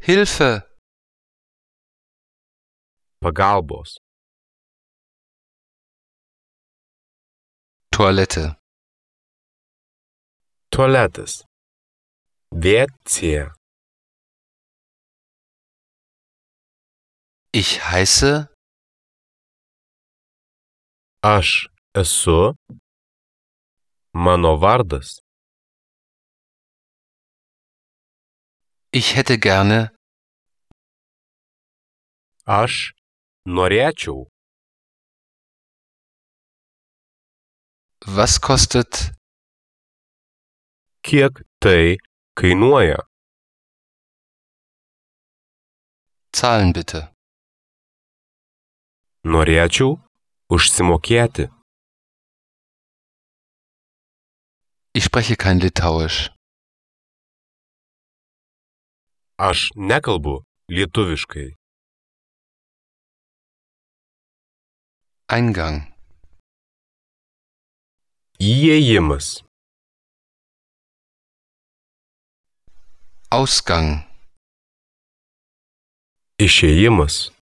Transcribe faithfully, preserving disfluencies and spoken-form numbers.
Hilfe! Pagalbos. Toilette. Tualetas. W C. Ich heiße. Aš esu. Mano vardas. Ich hätte gerne. Aš norėčiau. Was kostet? Kiek tai kainuoja? Zahlen bitte. Norėčiau užsimokėti. Ich spreche kein Litauisch. Aš nekalbu lietuviškai. Eingang. Įėjimas. Ausgang. Išėjimas.